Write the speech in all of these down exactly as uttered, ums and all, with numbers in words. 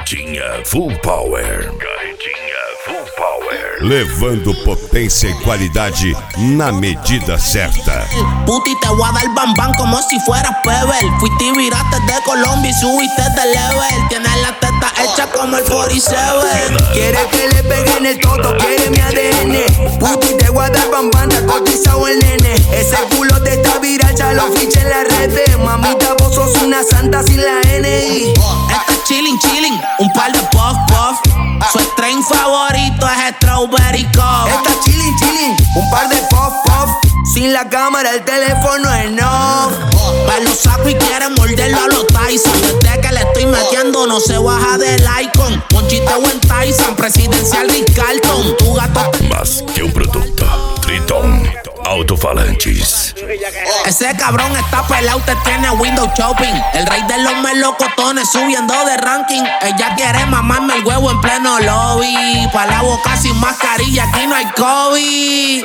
Carretinha Full Power. Carretinha Full Power. Levando potência e qualidade na medida certa. Puti, te voy a dar bam bam como si fueras Pebble. Fuiste y viraste de Colombia y subiste de level. Tienes la teta hecha como el cuarenta y siete. Quiere que le pegue en el toto, quiere mi A D N. Puti, te voy a dar bam bam, te ha cotizado el nene. Ese culo te está viral, ya lo fiché en las redes. Mamita, vos sos una santa sin la N I. Estás chillin', chillin', un par de puff, puff. Su strain favorito es Strawberry Cup. Estás chillin', chillin', un par de puff, puff. Sin la cámara el teléfono es no. Me lo saco y quiere morderlo a los Tyson. Desde que le estoy metiendo no se baja del icon. Monchite buen Tyson, presidencial Rick Carlton. Tu gato Más que un producto, Triton Autofalantes. Ese cabrón está pelado, te tiene window shopping. El rey de los melocotones subiendo de ranking. Ella quiere mamarme el huevo en pleno lobby. Pa' la boca sin mascarilla, aquí no hay COVID.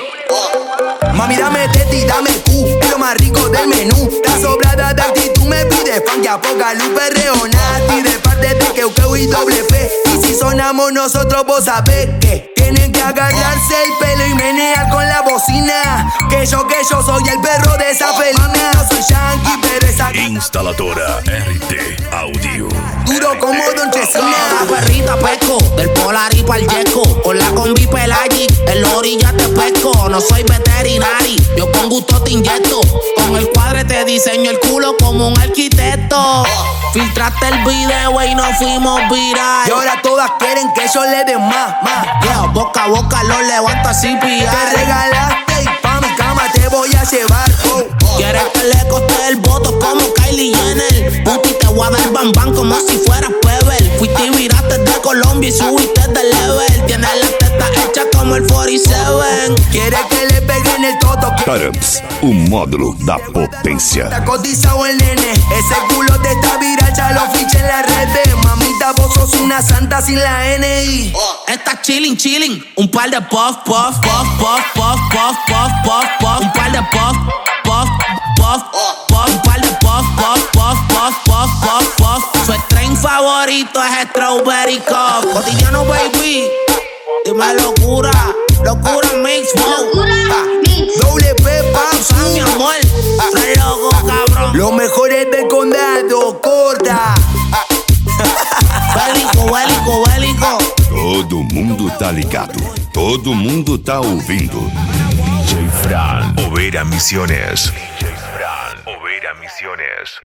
Mami, dame teti, dame Q, es lo más rico del menú. La sobrada de actitud me pide funk, ya poca luz, perreo nati. De parte de Keu y doble P. Y si sonamos nosotros, vos sabés que tienen que agarrarse el pelo y menear con la bocina. Que yo, que yo soy el perro de esa felina. No soy yankee, pero esa Instaladora R T Audio. duro como Don Chesina. La perrita pesco, del Polar y pa'l Yesco. Con la combi Pelagi, en la orilla te pesco. No soy veterinari, yo con gusto te inyecto. Con el cuadre te diseño el culo como un arquitecto. Filtraste el video y nos fuimos viral. Y ahora todas quieren que yo le dé más, más. Yeah, boca a boca lo levanto así Te pillar. regalaste y pa' mi cama te voy a llevar. Oh. Quieres que le coste el voto como Kylie Jenner. Puti, te voy a dar bam bam como si fueras Pebble. Fuiste y viraste de Colombia y subiste de level. Tienes la teta hecha como el cuarenta y siete. Quiere que le pegue en el toto. Carams, o módulo da potência. Está cotizado el nene. Ese culo te está viral, ya lo fiché en las redes. Mamita, vos sos una santa sin la N I. Estás chillin', chillin', un par de puff, puff, puff, puff, puff, puff, puff, puff, puff, un par de puff, puff, puff, puff, un par de puff, puff, puff, puff, puff, puff, puff. Su strain favorito es Strawberry Cup. Cotidiano, baby, dime locura, locura mix, wow. Doble P, Ah, mi papi. amor, re loco, cabrón. Los mejores del condado, corta. Bélico, bélico, bélico. Todo mundo tá ligado. Todo mundo tá ouvindo. D J Fran. Oveira Misiones. D J Fran. Oveira Misiones.